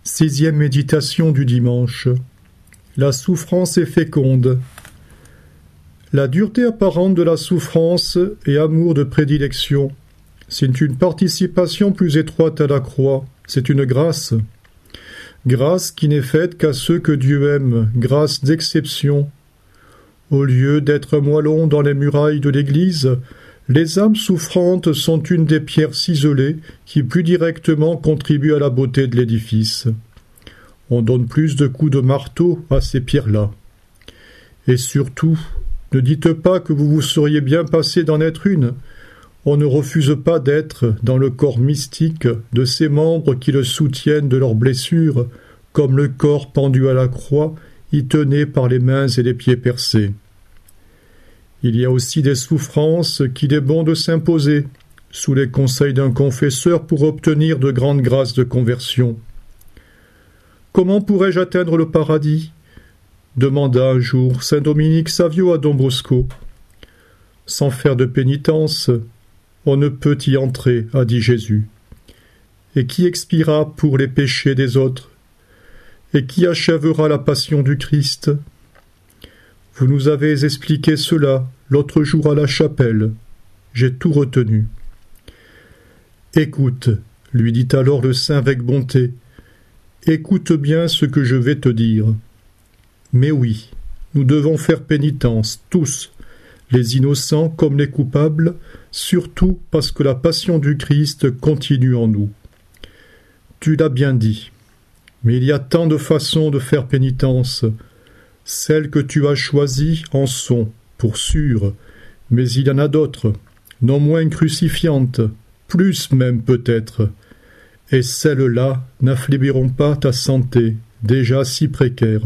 Sixième méditation du dimanche. La souffrance est féconde. La dureté apparente de la souffrance et amour de prédilection, c'est une participation plus étroite à la croix, c'est une grâce. Grâce qui n'est faite qu'à ceux que Dieu aime, grâce d'exception. Au lieu d'être moellons dans les murailles de l'Église, les âmes souffrantes sont une des pierres ciselées qui plus directement contribuent à la beauté de l'édifice. On donne plus de coups de marteau à ces pierres-là. Et surtout, ne dites pas que vous vous seriez bien passé d'en être une. On ne refuse pas d'être dans le corps mystique de ces membres qui le soutiennent de leurs blessures, comme le corps pendu à la croix, y tenait par les mains et les pieds percés. Il y a aussi des souffrances qu'il est bon de s'imposer, sous les conseils d'un confesseur pour obtenir de grandes grâces de conversion. Comment pourrais-je atteindre le paradis ? Demanda un jour saint Dominique Savio à Don Bosco. Sans faire de pénitence, on ne peut y entrer, a dit Jésus. Et qui expiera pour les péchés des autres ? Et qui achèvera la passion du Christ ? Vous nous avez expliqué cela l'autre jour à la chapelle. J'ai tout retenu. Écoute, lui dit alors le saint avec bonté. Écoute bien ce que je vais te dire. Mais oui, nous devons faire pénitence, tous, les innocents comme les coupables, surtout parce que la passion du Christ continue en nous. Tu l'as bien dit, mais il y a tant de façons de faire pénitence. Celles que tu as choisies en sont, pour sûr, mais il y en a d'autres, non moins crucifiantes, plus même peut-être, et celles-là n'affaibliront pas ta santé, déjà si précaire.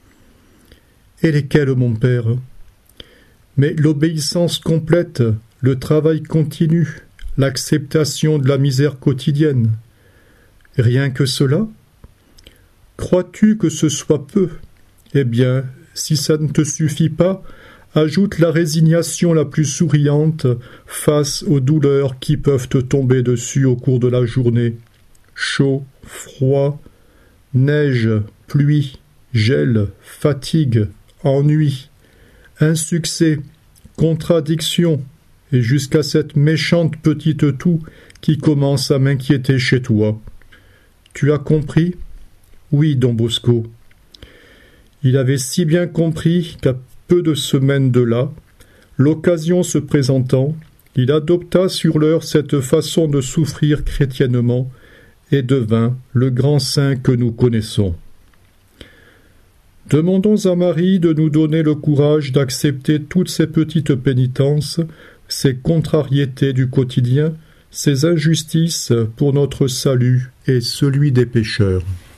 Et lesquelles, mon père ? Mais l'obéissance complète, le travail continu, l'acceptation de la misère quotidienne. Rien que cela ? Crois-tu que ce soit peu ? Eh bien, si ça ne te suffit pas, ajoute la résignation la plus souriante face aux douleurs qui peuvent te tomber dessus au cours de la journée. Chaud, froid, neige, pluie, gel, fatigue, ennui, insuccès, contradiction, et jusqu'à cette méchante petite toux qui commence à m'inquiéter chez toi. Tu as compris ? Oui, Don Bosco. Il avait si bien compris qu'à peu de semaines de là, l'occasion se présentant, il adopta sur l'heure cette façon de souffrir chrétiennement et devint le grand saint que nous connaissons. Demandons à Marie de nous donner le courage d'accepter toutes ces petites pénitences, ces contrariétés du quotidien, ces injustices pour notre salut et celui des pécheurs.